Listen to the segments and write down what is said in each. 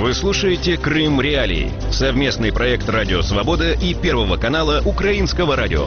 Вы слушаете «Крым Реалии» — совместный проект «Радио Свобода» и Первого канала Украинского радио.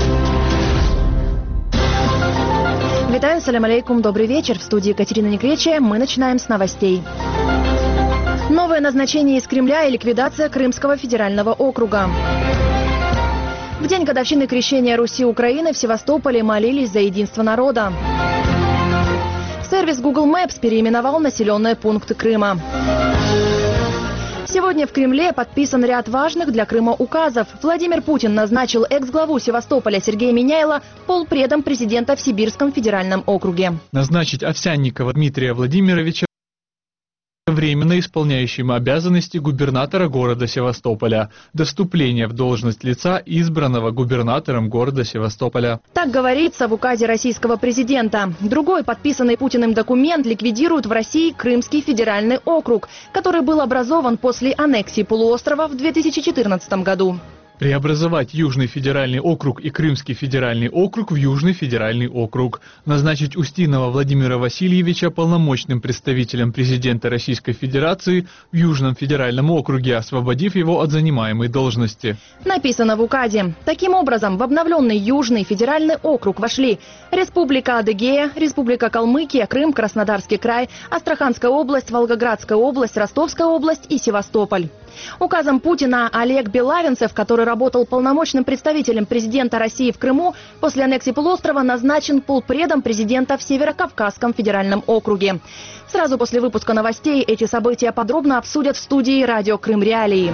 Витаю, салям алейкум, добрый вечер. В студии Катерина Некречия. Мы начинаем с новостей. Новое назначение из Кремля и ликвидация Крымского федерального округа. В день годовщины крещения Руси Украины в Севастополе молились за единство народа. Сервис Google Maps переименовал населенные пункты Крыма. Сегодня в Кремле подписан ряд важных для Крыма указов. Владимир Путин назначил экс-главу Севастополя Сергея Миняйла полпредом президента в Сибирском федеральном округе. Назначить Овсянникова Дмитрия Владимировича временно исполняющим обязанности губернатора города Севастополя до вступления в должность лица, избранного губернатором города Севастополя. Так говорится в указе российского президента. Другой подписанный Путиным документ ликвидирует в России Крымский федеральный округ, который был образован после аннексии полуострова в 2014 году. Преобразовать Южный федеральный округ и Крымский федеральный округ в Южный федеральный округ. Назначить Устинова Владимира Васильевича полномочным представителем президента Российской Федерации в Южном федеральном округе, освободив его от занимаемой должности. Написано в указе. Таким образом, в обновленный Южный федеральный округ вошли Республика Адыгея, Республика Калмыкия, Крым, Краснодарский край, Астраханская область, Волгоградская область, Ростовская область и Севастополь. Указом Путина Олег Белавинцев, который работал полномочным представителем президента России в Крыму, после аннексии полуострова назначен полпредом президента в Северокавказском федеральном округе. Сразу после выпуска новостей эти события подробно обсудят в студии «Радио Крым Реалии».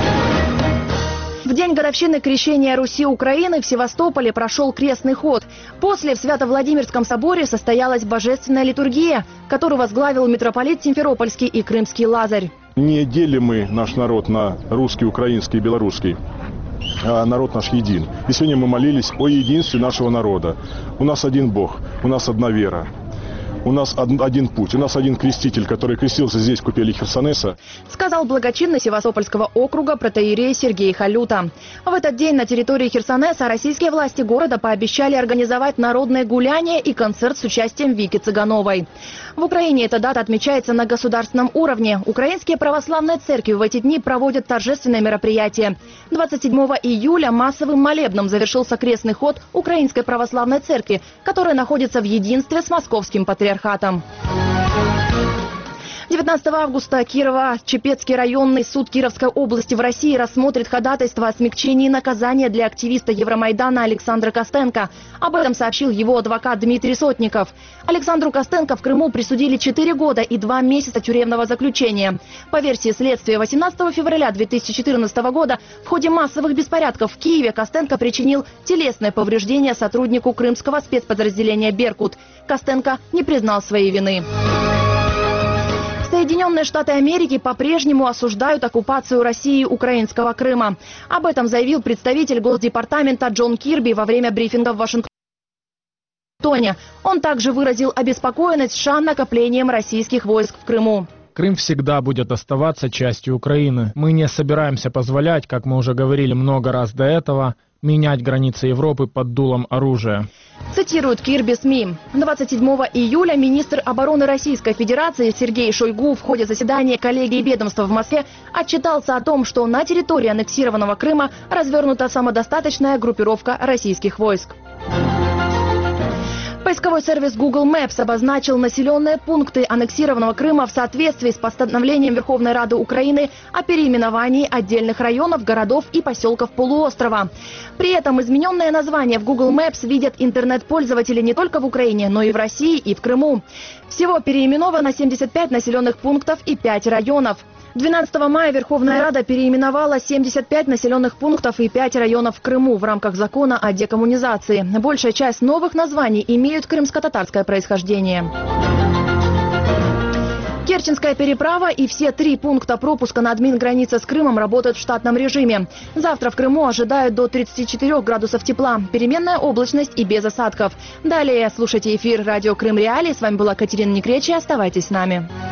В день годовщины крещения Руси Украины в Севастополе прошел крестный ход. После в Свято-Владимирском соборе состоялась божественная литургия, которую возглавил митрополит Симферопольский и Крымский Лазарь. Не делим мы наш народ на русский, украинский и белорусский, а народ наш един. И сегодня мы молились о единстве нашего народа. У нас один Бог, у нас одна вера. У нас один путь, у нас один креститель, который крестился здесь, в купели Херсонеса. Сказал благочинный Севастопольского округа протоиерей Сергей Халюта. В этот день на территории Херсонеса российские власти города пообещали организовать народное гуляние и концерт с участием Вики Цыгановой. В Украине эта дата отмечается на государственном уровне. Украинские православные церкви в эти дни проводят торжественное мероприятие. 27 июля массовым молебном завершился крестный ход Украинской православной церкви, которая находится в единстве с московским патриархатом. 19 августа Кирово-Чепецкий районный суд Кировской области в России рассмотрит ходатайство о смягчении наказания для активиста Евромайдана Александра Костенко. Об этом сообщил его адвокат Дмитрий Сотников. Александру Костенко в Крыму присудили 4 года и 2 месяца тюремного заключения. По версии следствия, 18 февраля 2014 года в ходе массовых беспорядков в Киеве Костенко причинил телесное повреждение сотруднику крымского спецподразделения «Беркут». Костенко не признал своей вины. Соединенные Штаты Америки по-прежнему осуждают оккупацию России украинского Крыма. Об этом заявил представитель Госдепартамента Джон Кирби во время брифинга в Вашингтоне. Он также выразил обеспокоенность США накоплением российских войск в Крыму. Крым всегда будет оставаться частью Украины. Мы не собираемся позволять, как мы уже говорили много раз до этого, менять границы Европы под дулом оружия. Цитирует Кирби СМИ. 27 июля министр обороны Российской Федерации Сергей Шойгу в ходе заседания коллегии ведомства в Москве отчитался о том, что на территории аннексированного Крыма развернута самодостаточная группировка российских войск. Поисковой сервис Google Maps обозначил населенные пункты аннексированного Крыма в соответствии с постановлением Верховной Рады Украины о переименовании отдельных районов, городов и поселков полуострова. При этом измененное название в Google Maps видят интернет-пользователи не только в Украине, но и в России и в Крыму. Всего переименовано 75 населенных пунктов и 5 районов. 12 мая Верховная Рада переименовала 75 населенных пунктов и 5 районов в Крыму в рамках закона о декоммунизации. Большая часть новых названий имеют крымско-татарское происхождение. Керченская переправа и все 3 пункта пропуска на админгранице с Крымом работают в штатном режиме. Завтра в Крыму ожидают до 34 градусов тепла, переменная облачность и без осадков. Далее слушайте эфир «Радио Крым Реалии». С вами была Катерина Некречия. Оставайтесь с нами.